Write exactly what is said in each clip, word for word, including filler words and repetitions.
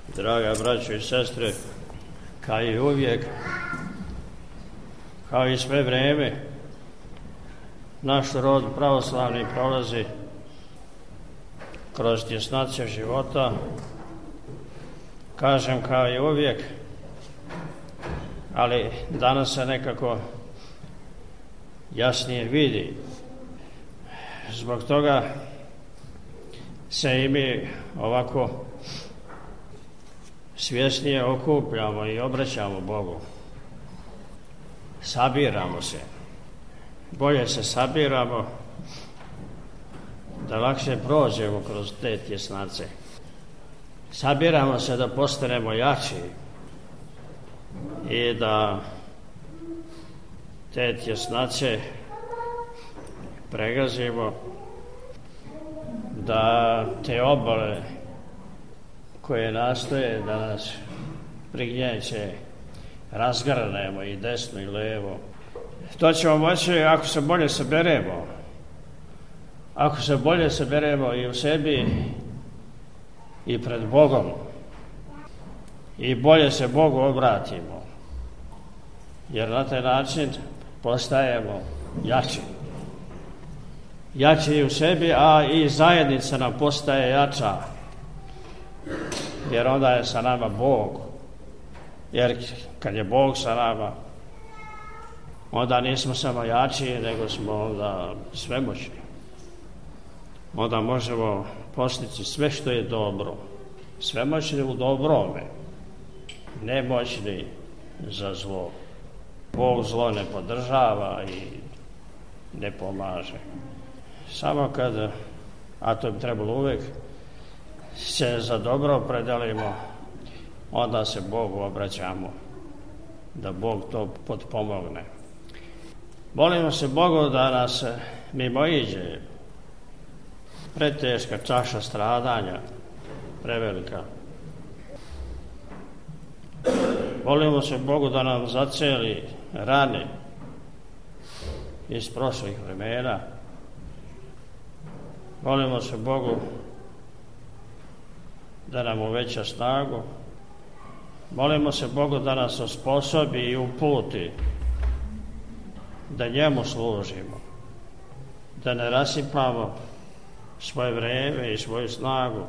Draga braćo i sestre, kao i uvijek, kao i sve vreme, naš rod pravoslavni prolazi kroz tjesnace života, kažem kao i uvijek, ali danas se nekako jasnije vidi. Zbog toga se i mi ovako svjesnije okupljamo i obraćamo Bogu. Sabiramo se. Bolje se sabiramo da lakše prođemo kroz te tjesnace. Sabiramo se da postanemo jači i da te tjesnace pregazimo, da te obale koje nastoje da nas prignjeće razgrnemo i desno i levo. To ćemo moći ako se bolje saberemo. Ako se bolje saberemo i u sebi i pred Bogom i bolje se Bogu obratimo, jer na taj način postajemo jači. Jači i u sebi, a i zajednica nam postaje jača, jer onda je sa nama Bog. Jer kad je Bog sa nama, onda nismo samo jači, nego smo onda svemoćni. Onda možemo postići sve što je dobro. Svemoćni u dobrome, nemoćni za zlo. Bog zlo ne podržava i ne pomaže. Samo kad, a to bi trebalo uvijek, se za dobro opredelimo, onda se Bogu obraćamo, da Bog to potpomogne. Molimo se Bogu da nas mimoiđe preteška čaša stradanja, prevelika. Molimo se Bogu da nam zaceli rane iz prošlih vremena. Molimo se Bogu da nam uveća snagu. Molimo se Bogu da nas osposobi i uputi da njemu služimo, da ne rasipamo svoje vreme i svoju snagu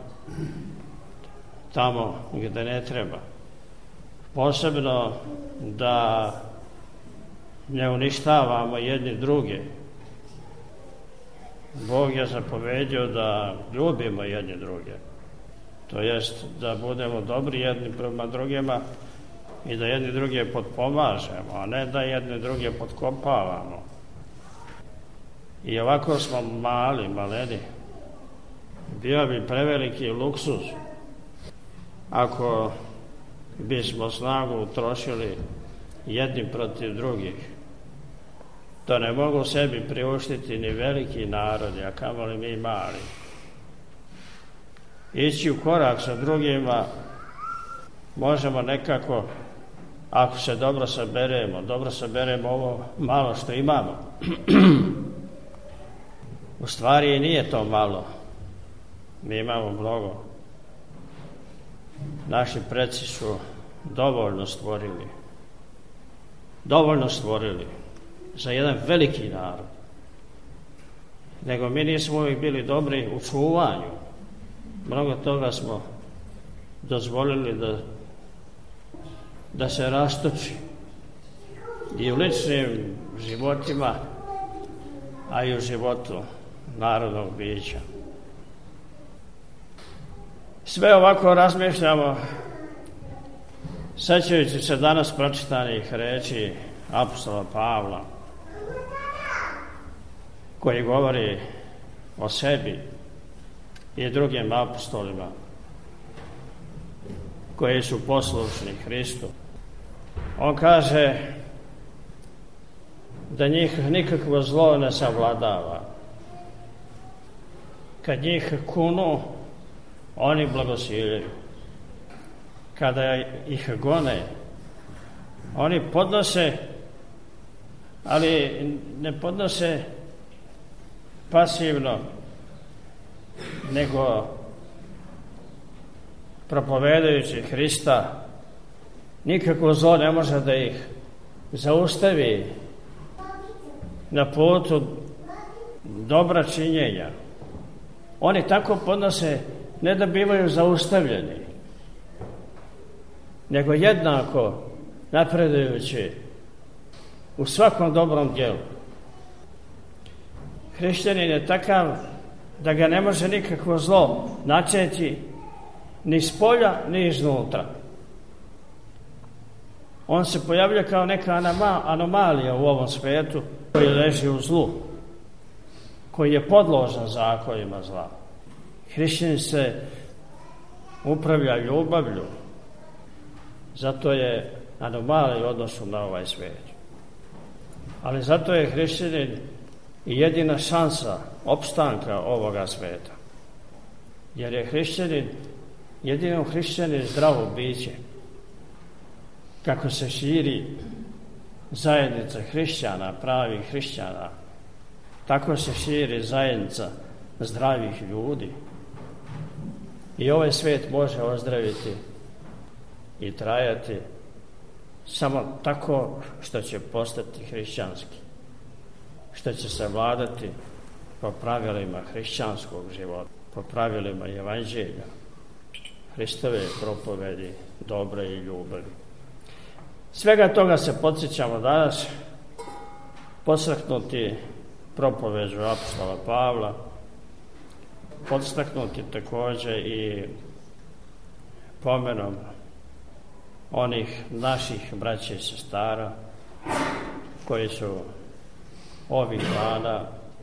tamo gdje ne treba. Posebno da ne uništavamo jedni druge. Bog je zapovedio da ljubimo jedni druge. To jest da budemo dobri jedni prema drugima i da jedni druge potpomažemo, a ne da jedni druge potkopavamo. I ovako smo mali, maleni. Bio bi preveliki luksuz ako bismo snagu utrošili jedni protiv drugih. To ne mogu sebi priuštiti ni veliki narodi, a kamoli mi mali. Ići u korak sa drugima možemo nekako, ako se dobro saberemo, dobro saberemo ovo malo što imamo. U stvari i nije to malo. Mi imamo mnogo. Naši preci su dovoljno stvorili. Dovoljno stvorili za jedan veliki narod. Nego mi nismo uvijek bili dobri u čuvanju. Mnogo toga smo dozvolili da, da se rastoči i u ličnim životima, a i u životu narodnog bića. Sve ovako razmišljamo, sećajući se danas pročitanih reči apostola Pavla, koji govori o sebi i drugim apostolima koji su poslušni Hristu. On kaže da njih nikakvo zlo ne savladava. Kad njih kunu, oni blagosiljaju. Kada ih gone, oni podnose, ali ne podnose pasivno, nego propovedajući Hrista, nikako zlo ne može da ih zaustavi na putu dobra činjenja. Oni tako podnose, ne da bivaju zaustavljeni, nego jednako napredujući u svakom dobrom djelu. Hrišćanin je takav da ga ne može nikakvo zlo načeti ni s polja, ni iznutra. On se pojavlja kao neka anomalija u ovom svijetu koji leži u zlu, koji je podložan zakonima zla. Hrišćanin se upravlja ljubavlju, zato je anomalija u odnosu na ovaj svijet. Ali zato je hrišćanin i jedina šansa opstanka ovoga svijeta. Jer je hrišćanin, jedino hrišćanin zdravo biće. Kako se širi zajednica hrišćana, pravih hrišćana, tako se širi zajednica zdravih ljudi. I ovaj svijet može ozdraviti i trajati samo tako što će postati hrišćanski, što će se vladati po pravilima hrišćanskog života, po pravilima evanđelja, Hristove propovedi, dobre i ljubavi. Svega toga se podsjećamo danas, podstaknuti propoveđu apostola Pavla, podstaknuti također i pomenom onih naših braća i sestara koji su ovih dana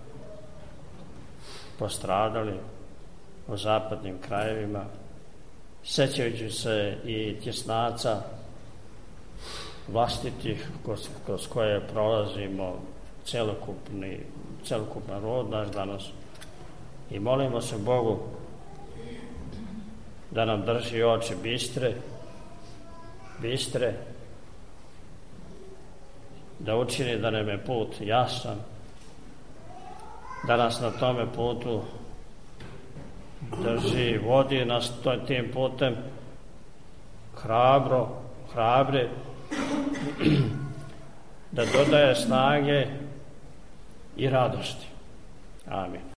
postradali u zapadnim krajevima, sjećajući se i tjesnaca vlastitih kroz, kroz koje prolazimo celokupni, celokupan rod naš danas, i molimo se Bogu da nam drži oči bistre, bistre, da učini da nam je put jasan, da nas na tome putu drži, vodi nas tim putem hrabro, hrabre, da dodaje snage i radosti. Amin.